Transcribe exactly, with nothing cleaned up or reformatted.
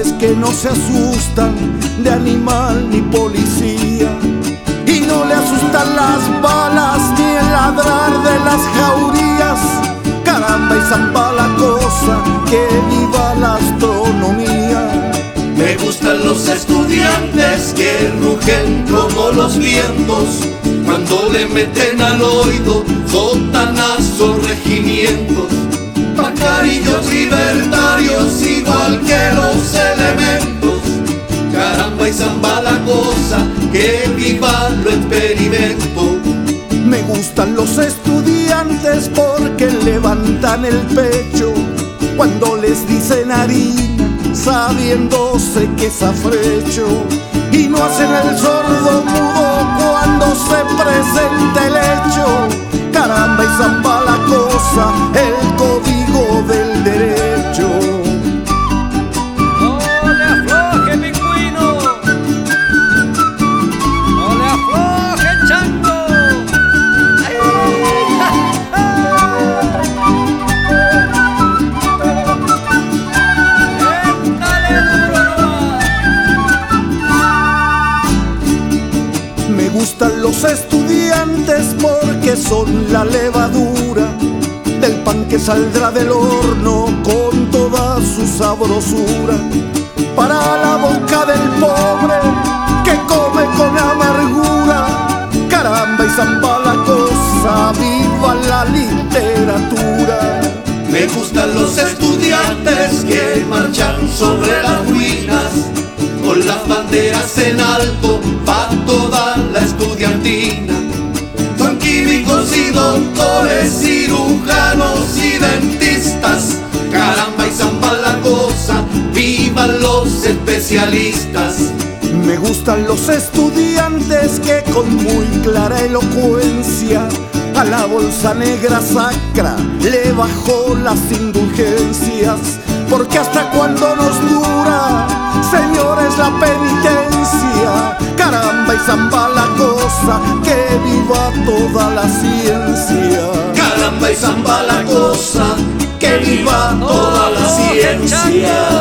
que no se asustan de animal ni policía, y no le asustan las balas ni el ladrar de las jaurías. Caramba y zamba la cosa, que viva la astronomía. Me gustan los estudiantes que rugen como los vientos cuando le meten al oído sotanazos regimientos. Pajarillos libertarios igual que los elementos. Caramba y zamba la cosa, que viva lo experimento. Me gustan los estudiantes porque levantan el pecho cuando les dicen harina, sabiéndose que es afrecho, y no hacen el sordo mudo cuando se presenta el hecho. Caramba y zamba la cosa, el código del derecho. ¡No le afloje, pingüino! ¡No le afloje, chango! ¡Ay! ¡Dale duro nomás! Me gustan los estudiantes porque son la levadura del pan que saldrá del horno con toda su sabrosura, para la boca del pobre que come con amargura. Caramba y zamba la cosa, viva la literatura. Me gustan los estudiantes que marchan sobre las ruinas con las banderas en alto pa' toda la estudiantina. Son químicos y doctores, cirujanos y dentistas. Caramba y zamba la cosa, vivan los especialistas. Me gustan los estudiantes que con muy clara elocuencia a la bolsa negra sacra le bajó las indulgencias, porque hasta cuando nos dura, señores, la penitencia. Caramba y zamba la cosa, que viva toda la ciencia. Caramba y zamba la cosa, que viva toda la ciencia.